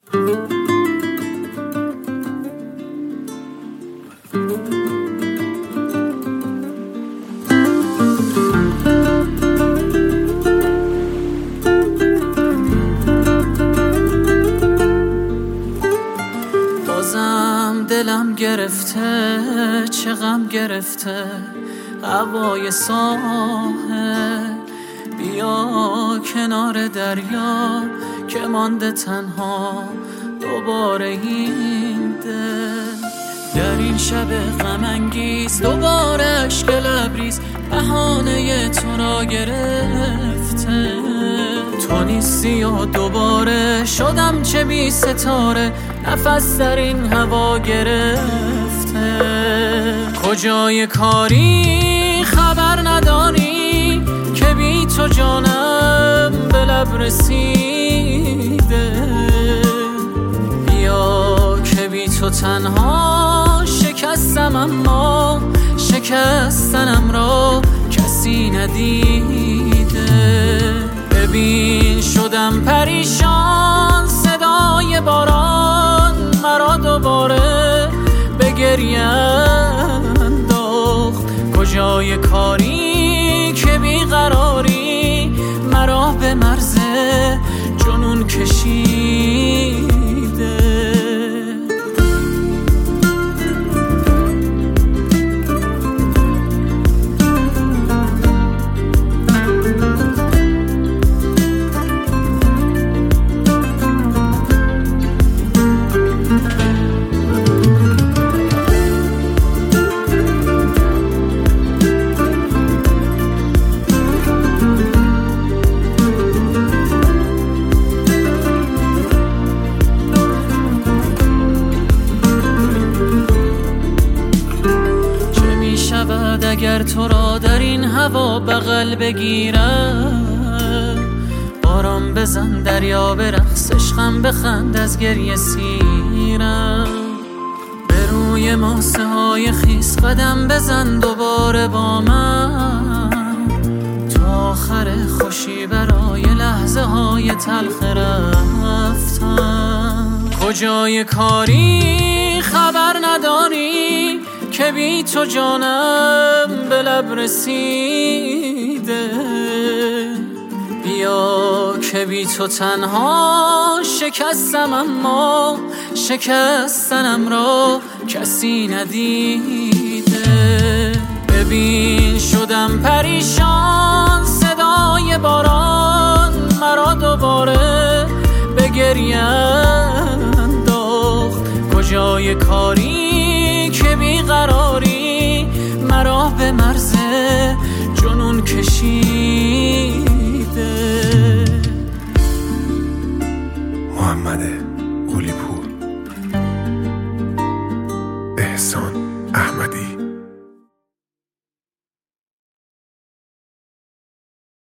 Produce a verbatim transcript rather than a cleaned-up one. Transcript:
بازم دلم گرفته، چه غم گرفته هوای ساحل. بیا کنار دریا که مانده تنها دوباره این دل. در این شب غم انگیز دوباره اشک لبریز بهانه تو را گرفته. تو نیستی و دوباره شدم چه بی ستاره، نفس در این هوا گرفته. کجای کاری خبر نداری که بی تو جانم به لب رسیده. بیا که بی تو تنها شکستم، اما شکستنم را کسی ندیده. ببین شدم پریشان، صدای باران مرا دوباره به گریه انداخت. کجای کاری که بیقراری مرا به مرز جنون کشیده. اگر تو را در این هوا بغل بگیرم، باران بزن دریا به رقص عشقم بخند از گریه سیرم. به روی ماسه های خیس قدم بزن دوباره با من، تا آخر خوشی برای لحظه های تلخ رفتم. کجای کاری خبر نداری که بی تو جانم به لب رسیده. بیا که بی تو تنها شکستم، اما شکستنم را کسی ندیده. ببین شدم پریشان، صدای باران مرا دوباره به گریه انداخت. کجای کاری که بیقراری مرا به مرز جنون کشیده. محمد قلی پور، احسان